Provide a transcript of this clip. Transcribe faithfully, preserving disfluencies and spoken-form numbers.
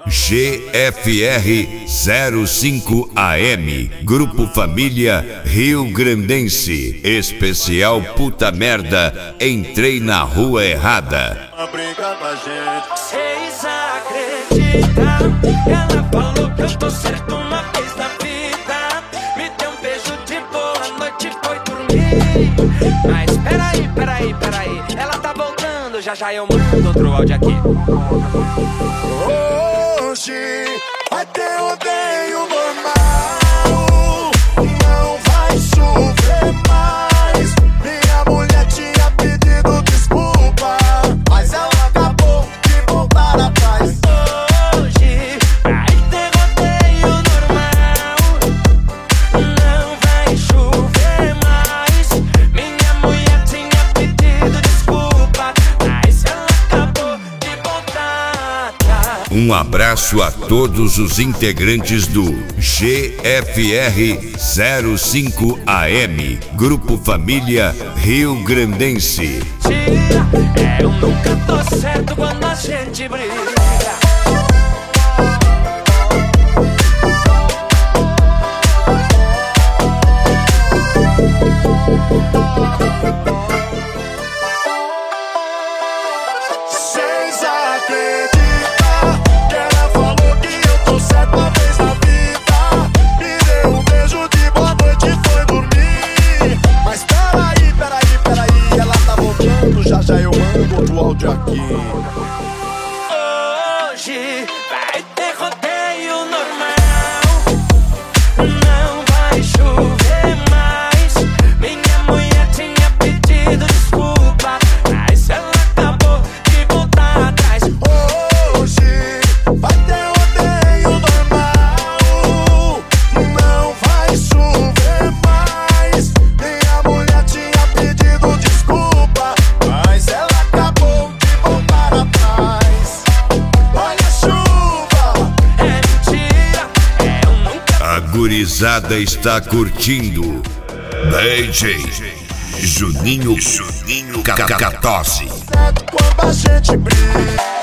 G F R zero cinco A M, Grupo Família Rio Grandense, especial Puta Merda, entrei na rua errada. Vocês acreditam? Ela falou que eu tô certo uma vez na vida. Me deu um beijo de boa noite, foi dormir. Mas peraí, peraí, peraí, ela tá voltando, já já eu mando outro áudio aqui. Hoje vai ter odeio normal, não vai chover mais. Minha mulher tinha pedido desculpa, mas ela acabou de voltar atrás. Hoje vai ter odeio normal, não vai chover mais. Minha mulher tinha pedido desculpa, mas ela acabou de voltar atrás. Um abraço a todos os integrantes do G F R zero cinco A M, Grupo Família Rio Grandense. É, eu nunca tô certo quando a gente briga. Vocês acreditam que ela falou que eu tô certo uma vez na vida? Me deu um beijo de boa noite e foi dormir. Mas peraí, peraí, peraí, ela tá voltando, já já eu mando outro áudio aqui. Hoje vai ter rodeio normal, não vai chover mais. Minha mulher tinha pedido desculpa, mas ela acabou de voltar atrás. Hoje vai ter odeio normal, não vai chover mais. Minha mulher tinha pedido desculpa, mas ela acabou de voltar atrás. Olha a chuva, É mentira, é eu nunca. A gurizada está curtindo D J Juninho Juninho Cacatose. certo quando a gente briga.